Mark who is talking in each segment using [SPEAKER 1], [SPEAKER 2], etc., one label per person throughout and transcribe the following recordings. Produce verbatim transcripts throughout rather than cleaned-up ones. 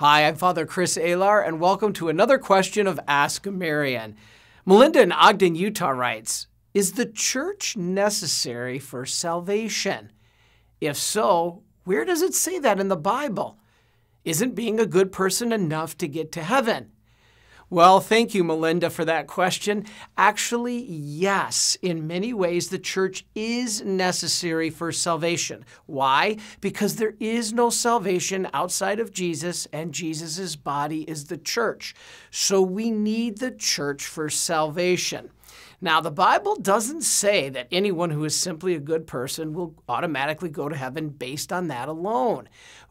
[SPEAKER 1] Hi, I'm Father Chris Alar, and welcome to another question of Ask Marian. Melinda in Ogden, Utah writes, is the church necessary for salvation? If so, where does it say that in the Bible? Isn't being a good person enough to get to heaven? Well, thank you, Melinda, for that question. Actually, yes, in many ways, the church is necessary for salvation. Why? Because there is no salvation outside of Jesus, and Jesus' body is the church. So we need the church for salvation. Now, the Bible doesn't say that anyone who is simply a good person will automatically go to heaven based on that alone.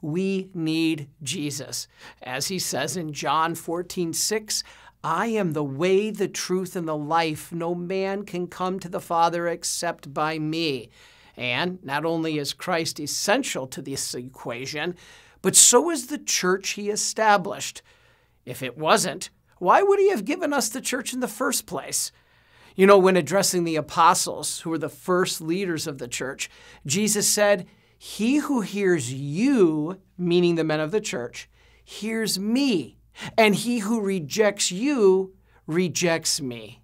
[SPEAKER 1] We need Jesus. As he says in John fourteen six, I am the way, the truth, and the life. No man can come to the Father except by me. And not only is Christ essential to this equation, but so is the church he established. If it wasn't, why would he have given us the church in the first place? You know, when addressing the apostles, who were the first leaders of the church, Jesus said, he who hears you, meaning the men of the church, hears me, and he who rejects you rejects me.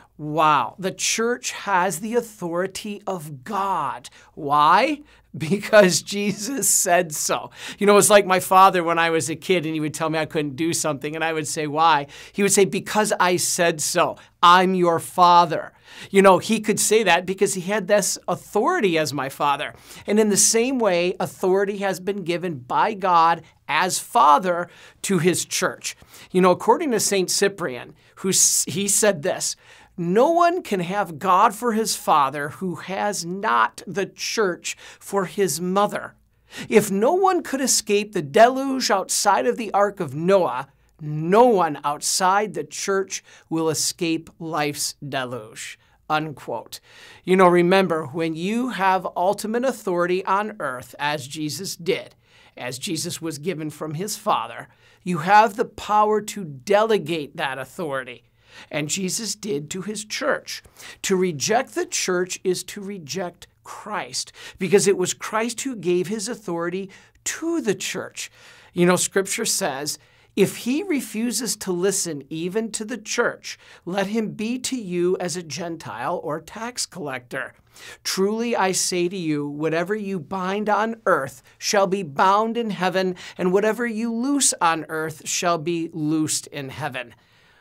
[SPEAKER 1] Wow, the church has the authority of God. Why? Because Jesus said so. You know, it's like my father when I was a kid and he would tell me I couldn't do something and I would say, why? He would say, because I said so. I'm your father. You know, he could say that because he had this authority as my father. And in the same way, authority has been given by God as Father to his church. You know, according to Saint Cyprian, who he said this, no one can have God for his father who has not the church for his mother. If no one could escape the deluge outside of the ark of Noah, no one outside the church will escape life's deluge. Unquote. You know, remember, when you have ultimate authority on earth, as Jesus did, as Jesus was given from his Father, you have the power to delegate that authority. And Jesus did to his church. To reject the church is to reject Christ, because it was Christ who gave his authority to the church. You know, Scripture says, if he refuses to listen even to the church, let him be to you as a Gentile or tax collector. Truly I say to you, whatever you bind on earth shall be bound in heaven, and whatever you loose on earth shall be loosed in heaven.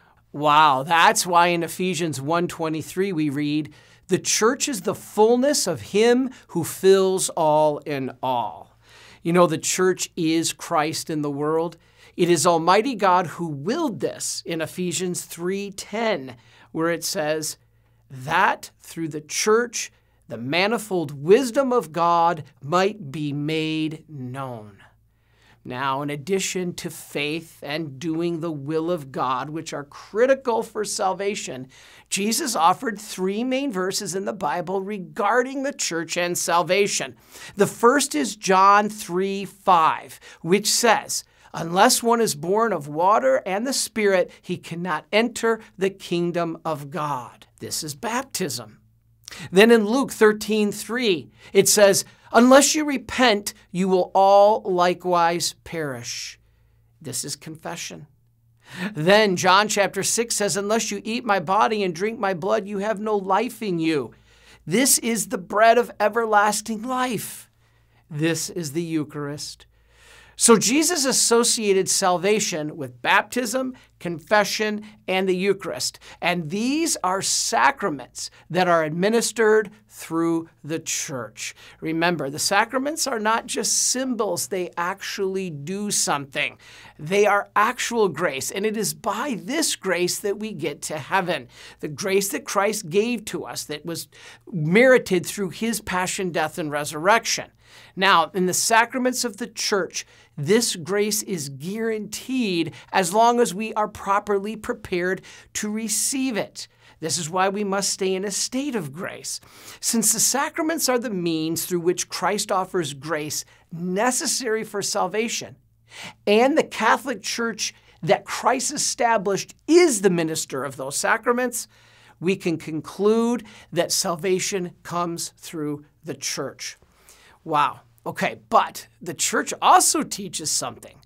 [SPEAKER 1] Wow, that's why in Ephesians one twenty-three we read, the church is the fullness of him who fills all in all. You know, the church is Christ in the world. It is Almighty God who willed this in Ephesians three ten, where it says, that through the church the manifold wisdom of God might be made known. Now, in addition to faith and doing the will of God, which are critical for salvation, Jesus offered three main verses in the Bible regarding the church and salvation. The first is John three five, which says, unless one is born of water and the Spirit, he cannot enter the kingdom of God. This is baptism. Then in Luke thirteen three, it says, unless you repent, you will all likewise perish. This is confession. Then John chapter six says, unless you eat my body and drink my blood, you have no life in you. This is the bread of everlasting life. This is the Eucharist. So Jesus associated salvation with baptism, confession, and the Eucharist. And these are sacraments that are administered through the church. Remember, the sacraments are not just symbols. They actually do something. They are actual grace. And it is by this grace that we get to heaven. The grace that Christ gave to us that was merited through his passion, death, and resurrection. Now, in the sacraments of the church, this grace is guaranteed as long as we are properly prepared to receive it. This is why we must stay in a state of grace. Since the sacraments are the means through which Christ offers grace necessary for salvation, and the Catholic Church that Christ established is the minister of those sacraments, we can conclude that salvation comes through the church. Wow. Okay, but the church also teaches something.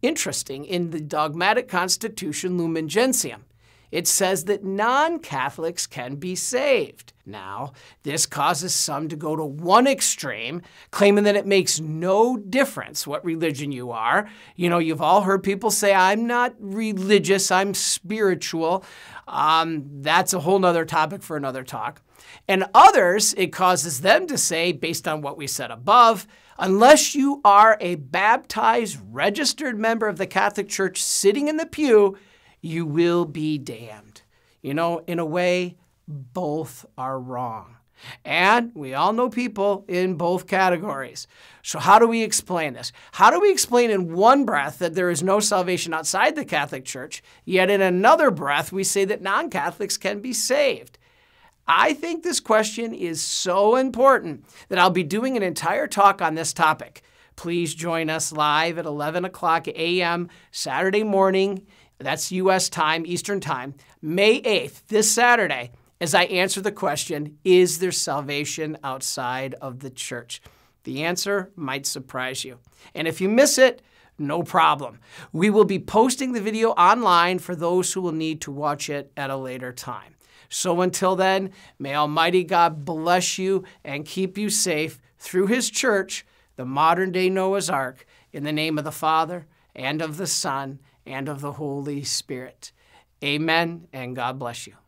[SPEAKER 1] Interesting, in the Dogmatic Constitution Lumen Gentium, it says that non-Catholics can be saved. Now, this causes some to go to one extreme, claiming that it makes no difference what religion you are. You know, you've all heard people say, I'm not religious, I'm spiritual. Um, that's a whole nother topic for another talk. And others, it causes them to say, based on what we said above, unless you are a baptized, registered member of the Catholic Church sitting in the pew, you will be damned. You know, in a way, both are wrong. And we all know people in both categories. So how do we explain this? How do we explain in one breath that there is no salvation outside the Catholic Church, yet in another breath we say that non-Catholics can be saved? I think this question is so important that I'll be doing an entire talk on this topic. Please join us live at eleven o'clock a m Saturday morning. That's U S time, Eastern time, May eighth, this Saturday, as I answer the question, is there salvation outside of the church? The answer might surprise you. And if you miss it, no problem. We will be posting the video online for those who will need to watch it at a later time. So until then, may Almighty God bless you and keep you safe through His church, the modern-day Noah's Ark, in the name of the Father, and of the Son, and of the Holy Spirit. Amen, and God bless you.